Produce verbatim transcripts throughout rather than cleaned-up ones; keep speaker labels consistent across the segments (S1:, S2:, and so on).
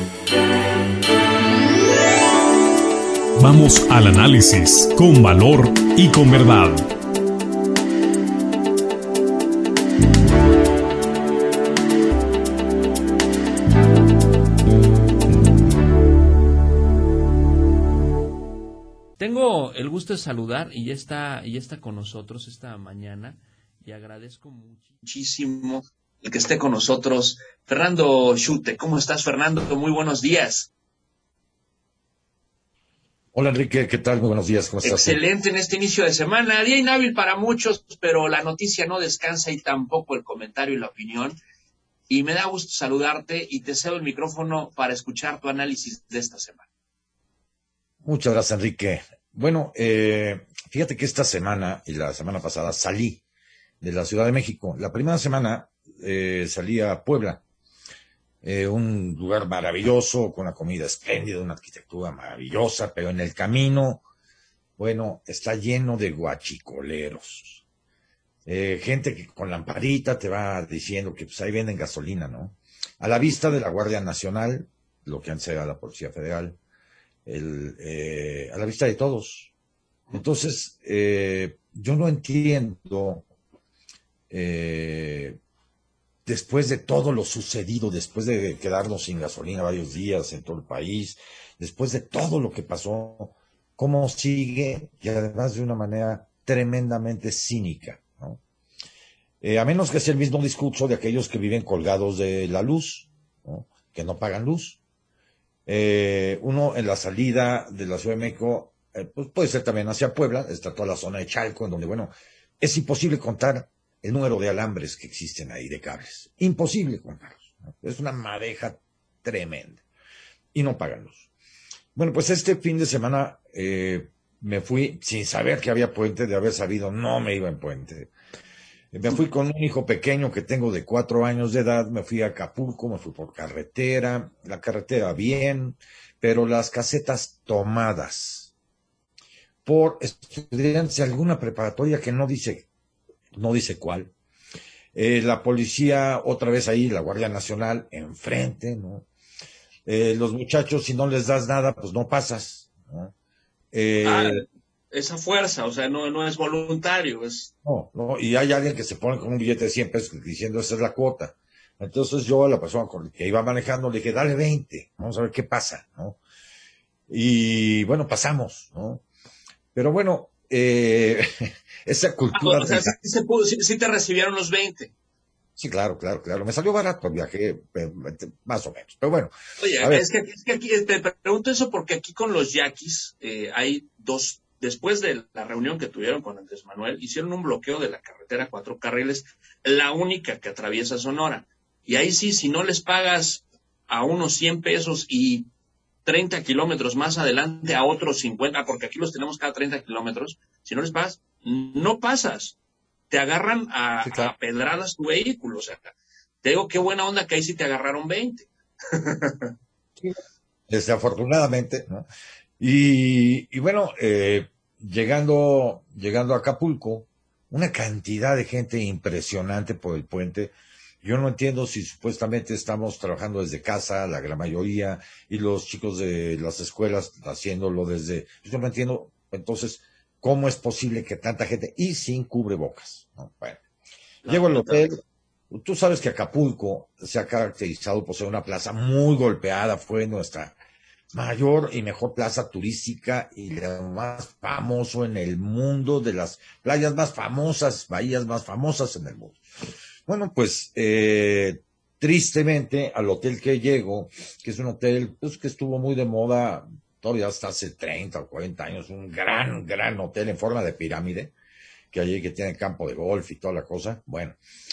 S1: Vamos al análisis con valor y con verdad.
S2: Tengo el gusto de saludar y ya está, y ya está con nosotros esta mañana y agradezco muchísimo el que esté con nosotros Fernando Schute. ¿Cómo estás, Fernando? Muy buenos días.
S3: Hola Enrique, ¿qué tal? Muy buenos días, ¿cómo estás?
S2: Excelente en este inicio de semana, día inhábil para muchos, pero la noticia no descansa y tampoco el comentario y la opinión. Y me da gusto saludarte y te cedo el micrófono para escuchar tu análisis de esta semana.
S3: Muchas gracias, Enrique. Bueno, eh, fíjate que esta semana y la semana pasada salí de la Ciudad de México. La primera semana eh, salí a Puebla, eh, un lugar maravilloso, con una comida espléndida, una arquitectura maravillosa, pero en el camino, bueno, está lleno de guachicoleros. Eh, gente que con lamparita te va diciendo que pues ahí venden gasolina, ¿no? A la vista de la Guardia Nacional, lo que antes era la Policía Federal, el, eh, a la vista de todos. Entonces, eh, yo no entiendo, eh, después de todo lo sucedido, después de quedarnos sin gasolina varios días en todo el país, después de todo lo que pasó, cómo sigue, y además de una manera tremendamente cínica, ¿no? Eh, a menos que sea el mismo discurso de aquellos que viven colgados de la luz, ¿no? Que no pagan luz. Eh, uno en la salida de la Ciudad de México, eh, pues puede ser también hacia Puebla, está toda la zona de Chalco, en donde, bueno, es imposible contar el número de alambres que existen ahí, de cables. Imposible contarlos, ¿no? Es una madeja tremenda. Y no pagan luz. Bueno, pues este fin de semana eh, me fui sin saber que había puente, de haber sabido no me iba en puente. Me fui con un hijo pequeño que tengo de cuatro años de edad, me fui a Acapulco, me fui por carretera, la carretera bien, pero las casetas tomadas por estudiantes de alguna preparatoria que no dice, no dice cuál. Eh, la policía otra vez ahí, la Guardia Nacional enfrente, ¿no? Eh, los muchachos, si no les das nada, pues no pasas, ¿no?
S2: Ah,
S3: Eh,
S2: esa fuerza, o sea, no, no es voluntario, es...
S3: No, no, y hay alguien que se pone con un billete de cien pesos diciendo esa es la cuota. Entonces yo a la persona con la que iba manejando le dije, dale veinte, vamos a ver qué pasa, ¿no? Y bueno, pasamos, ¿no? Pero bueno, eh, esa
S2: Ah,
S3: cultura
S2: o sea,
S3: del...
S2: sí, sí se pudo, sí, sí te recibieron los veinte.
S3: Sí, claro, claro, claro. Me salió barato el viaje, eh, más o menos. Pero bueno,
S2: Oye,
S3: a ver,
S2: es que, es que aquí te pregunto eso porque aquí con los yaquis eh, hay dos, después de la reunión que tuvieron con Andrés Manuel, hicieron un bloqueo de la carretera cuatro carriles, la única que atraviesa Sonora. Y ahí sí, si no les pagas a unos cien pesos y treinta kilómetros más adelante a otros cincuenta, porque aquí los tenemos cada treinta kilómetros, si no les pagas, no pasas. Te agarran a,
S3: sí, claro.
S2: a pedradas tu vehículo. O sea, te digo, qué buena onda que ahí sí te agarraron veinte.
S3: Sí, desafortunadamente, ¿no? Y, y bueno, eh, llegando, llegando a Acapulco, una cantidad de gente impresionante por el puente. Yo no entiendo si supuestamente estamos trabajando desde casa, la gran mayoría, y los chicos de las escuelas haciéndolo desde... Yo no entiendo, entonces, cómo es posible que tanta gente, y sin cubrebocas, ¿no? Bueno, llego al hotel.
S2: Lamentablemente.
S3: Tú sabes que Acapulco se ha caracterizado por ser una plaza muy golpeada, fue nuestra mayor y mejor plaza turística y la más famoso en el mundo, de las playas más famosas, bahías más famosas en el mundo. Bueno, pues eh, tristemente al hotel que llego, que es un hotel pues, que estuvo muy de moda todavía hasta hace treinta o cuarenta años, un gran, gran hotel en forma de pirámide, que allí que tiene campo de golf y toda la cosa. Bueno,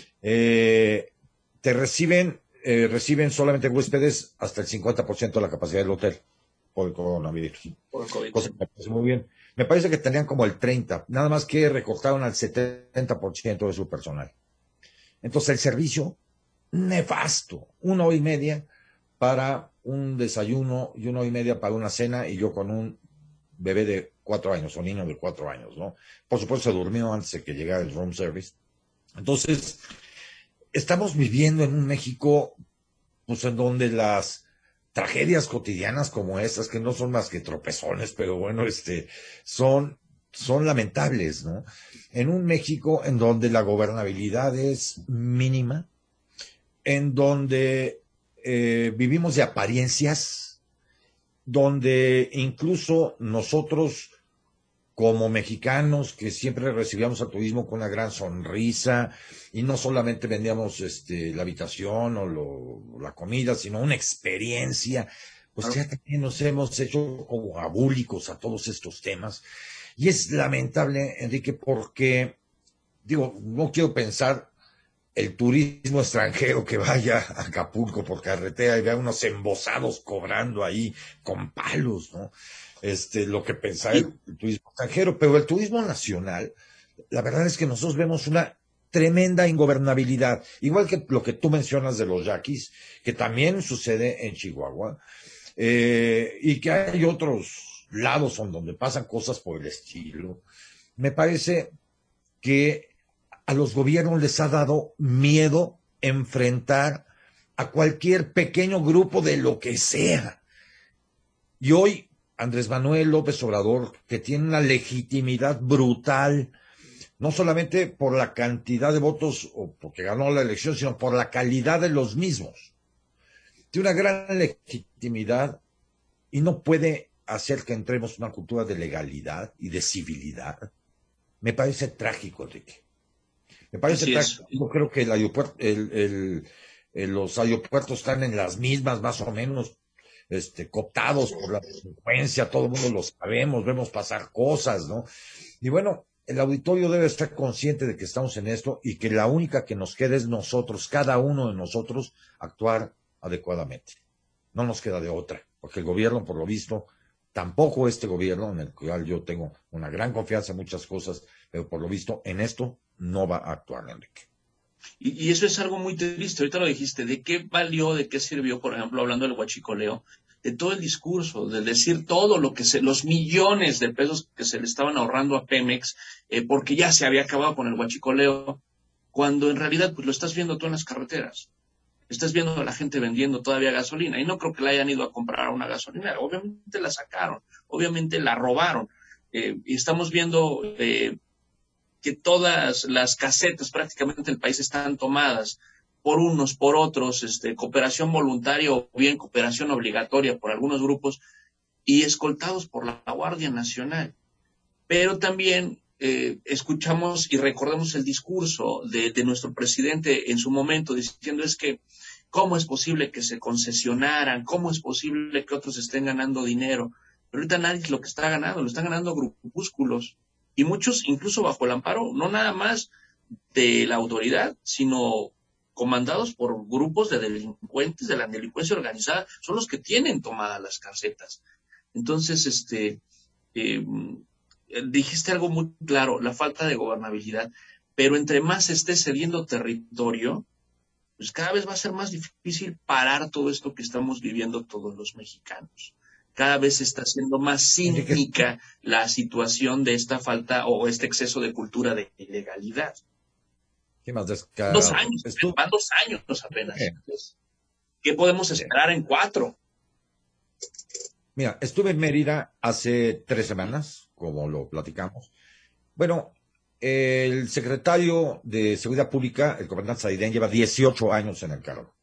S3: eh, te reciben, eh, reciben solamente huéspedes hasta el cincuenta por ciento de la capacidad del hotel por el coronavirus.
S2: Por el COVID,
S3: Cosa
S2: sí.
S3: que me parece muy bien. Me parece que tenían como el treinta, nada más que recortaron al setenta por ciento de su personal. Entonces el servicio, nefasto, una hora y media para un desayuno y una hora y media para una cena y yo con un bebé de cuatro años o niño de cuatro años, ¿no? Por supuesto se durmió antes de que llegara el room service. Entonces, estamos viviendo en un México, pues en donde las tragedias cotidianas como estas, que no son más que tropezones, pero bueno, este, son, son lamentables, ¿no? En un México en donde la gobernabilidad es mínima, en donde eh, vivimos de apariencias, donde incluso nosotros como mexicanos que siempre recibíamos al turismo con una gran sonrisa y no solamente vendíamos este, la habitación o lo, la comida, sino una experiencia, pues ya también nos hemos hecho como abúlicos a todos estos temas. Y es lamentable, Enrique, porque, digo, no quiero pensar el turismo extranjero que vaya a Acapulco por carretera y vea unos embosados cobrando ahí con palos, ¿no? Este, lo que pensar el, el turismo extranjero, pero el turismo nacional, la verdad es que nosotros vemos una tremenda ingobernabilidad, igual que lo que tú mencionas de los yaquis, que también sucede en Chihuahua, eh, y que hay otros lados donde pasan cosas por el estilo. Me parece que a los gobiernos les ha dado miedo enfrentar a cualquier pequeño grupo de lo que sea. Y hoy Andrés Manuel López Obrador, que tiene una legitimidad brutal, no solamente por la cantidad de votos o porque ganó la elección, sino por la calidad de los mismos. Tiene una gran legitimidad y no puede hacer que entremos en una cultura de legalidad y de civilidad. Me parece trágico, Enrique. Me parece
S2: Así
S3: trágico.
S2: es.
S3: Yo creo que el aeropuerto, el, el, el, los aeropuertos están en las mismas, más o menos, este, cooptados por la delincuencia, todo el mundo lo sabemos, vemos pasar cosas, ¿no? Y bueno, el auditorio debe estar consciente de que estamos en esto y que la única que nos queda es nosotros, cada uno de nosotros, actuar adecuadamente. No nos queda de otra, porque el gobierno, por lo visto, tampoco este gobierno, en el cual yo tengo una gran confianza en muchas cosas, pero por lo visto, en esto no va a actuar, Enrique.
S2: Y, y eso es algo muy triste. Ahorita lo dijiste. ¿De qué valió, de qué sirvió, por ejemplo, hablando del huachicoleo, de todo el discurso, de decir todo lo que se, los millones de pesos que se le estaban ahorrando a Pemex, eh, porque ya se había acabado con el huachicoleo, cuando en realidad pues lo estás viendo tú en las carreteras? Estás viendo a la gente vendiendo todavía gasolina, y no creo que la hayan ido a comprar a una gasolinera. Obviamente la sacaron, obviamente la robaron, eh, y estamos viendo eh, que todas las casetas prácticamente del país están tomadas por unos, por otros, este, cooperación voluntaria o bien cooperación obligatoria por algunos grupos, y escoltados por la Guardia Nacional. Pero también eh, escuchamos y recordamos el discurso de, de nuestro presidente en su momento, diciendo es que cómo es posible que se concesionaran, cómo es posible que otros estén ganando dinero. Pero ahorita nadie es lo que está ganando, lo están ganando grupúsculos, y muchos incluso bajo el amparo, no nada más de la autoridad, sino comandados por grupos de delincuentes, de la delincuencia organizada, son los que tienen tomadas las casetas. Entonces, este, eh, dijiste algo muy claro, la falta de gobernabilidad, pero entre más se esté cediendo territorio, pues cada vez va a ser más difícil parar todo esto que estamos viviendo todos los mexicanos. Cada vez se está haciendo más cínica la situación de esta falta o este exceso de cultura de ilegalidad.
S3: ¿Qué más descarado?
S2: Dos años,
S3: Estuvo...
S2: van dos años apenas.
S3: Bien.
S2: ¿Qué podemos esperar en cuatro?
S3: Mira, estuve en Mérida hace tres semanas, como lo platicamos. Bueno, el secretario de Seguridad Pública, el comandante Saidén, lleva dieciocho años en el cargo.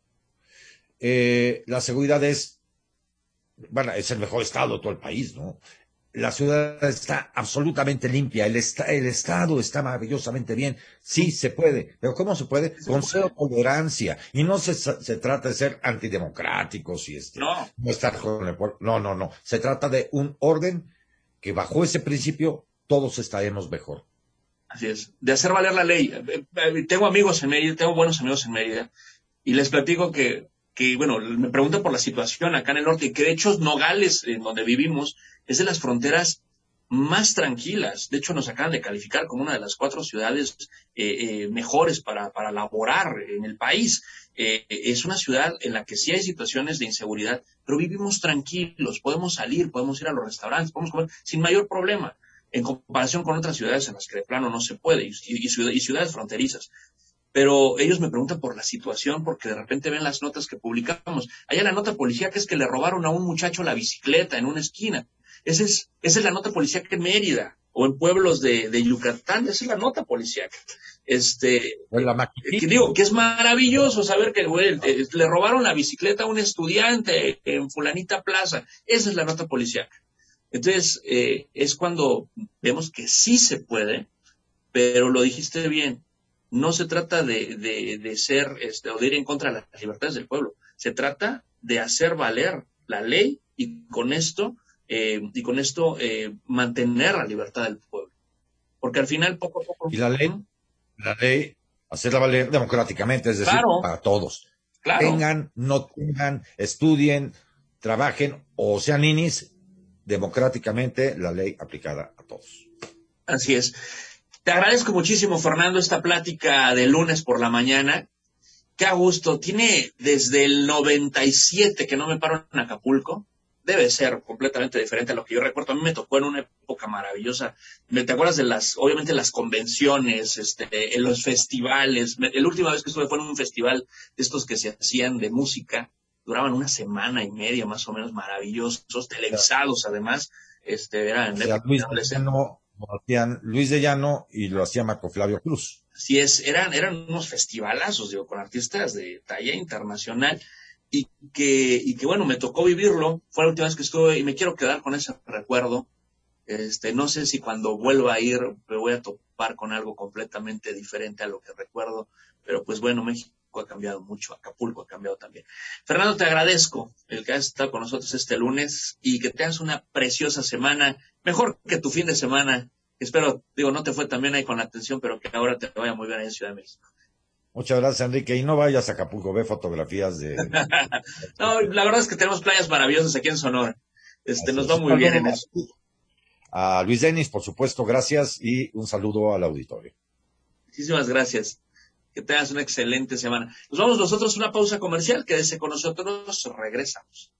S3: Eh, la seguridad es, bueno, es el mejor estado de todo el país, ¿no? La ciudad está absolutamente limpia, el, est el estado está maravillosamente bien. Sí, se puede, pero ¿cómo se puede? Con cero tolerancia. Y no se, se trata de ser antidemocráticos y este,
S2: no.
S3: no estar con el pueblo. No, no, no. Se trata de un orden que bajo ese principio todos estaremos mejor.
S2: Así es, de hacer valer la ley. Tengo amigos en Mérida, tengo buenos amigos en Mérida, y les platico que, que, bueno, me preguntan por la situación acá en el norte, y que de hecho Nogales, en donde vivimos, es de las fronteras más tranquilas. De hecho, nos acaban de calificar como una de las cuatro ciudades eh, eh, mejores para, para laborar en el país. Eh, es una ciudad en la que sí hay situaciones de inseguridad, pero vivimos tranquilos, podemos salir, podemos ir a los restaurantes, podemos comer sin mayor problema, en comparación con otras ciudades en las que de plano no se puede, y, y, ciudad, y ciudades fronterizas. pero ellos me preguntan por la situación porque de repente ven las notas que publicamos. Allá la nota policíaca es que le robaron a un muchacho la bicicleta en una esquina. Esa es, esa es la nota policíaca en Mérida o en pueblos de, de Yucatán. Esa es la nota policíaca. Este,
S3: la
S2: que digo que es maravilloso saber que güey, le robaron la bicicleta a un estudiante en fulanita plaza. Esa es la nota policíaca. Entonces, eh, es cuando vemos que sí se puede, pero lo dijiste bien. No se trata de, de, de ser este, o de ir en contra de las libertades del pueblo. Se trata de hacer valer la ley y con esto, eh, y con esto eh, mantener la libertad del pueblo. Porque al final, poco a poco...
S3: Y la ley, la ley, hacerla valer democráticamente, es decir,
S2: claro,
S3: para todos.
S2: Claro.
S3: Tengan, no tengan, estudien, trabajen o sean ninis, democráticamente la ley aplicada a todos.
S2: Así es. Te agradezco muchísimo, Fernando, esta plática de lunes por la mañana. Qué a gusto. Tiene desde el noventa y siete que no me paro en Acapulco. Debe ser completamente diferente a lo que yo recuerdo. A mí me tocó en una época maravillosa. ¿Te acuerdas de las, obviamente, las convenciones, este, en los festivales? La última vez que estuve fue en un festival de estos que se hacían de música. Duraban una semana y media, más o menos, maravillosos, televisados además. Este, eran
S3: o sea, Luis de Llano, lo hacían Luis de Llano y lo hacía Marco Flavio Cruz.
S2: Así es, eran, eran unos festivalazos, digo, con artistas de talla internacional. Y que, y que bueno, me tocó vivirlo, fue la última vez que estuve y me quiero quedar con ese recuerdo. Este, no sé si cuando vuelva a ir me voy a topar con algo completamente diferente a lo que recuerdo, pero pues bueno, México ha cambiado mucho, Acapulco ha cambiado también. Fernando, te agradezco el que hayas estado con nosotros este lunes y que tengas una preciosa semana, mejor que tu fin de semana. Espero, digo, no te fue tan bien ahí con la atención, pero que ahora te vaya muy bien ahí en Ciudad de México.
S3: Muchas gracias, Enrique. Y no vayas a Acapulco, ve fotografías de...
S2: No, la verdad es que tenemos playas maravillosas aquí en Sonora. Este, nos va muy bien en eso.
S3: A Luis Denis, por supuesto, gracias y un saludo al auditorio.
S2: Muchísimas gracias. Que tengas una excelente semana. Nos vamos nosotros a una pausa comercial. Quédese con nosotros, regresamos.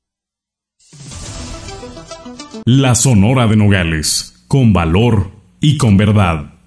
S1: La Sonora de Nogales, con valor y con verdad.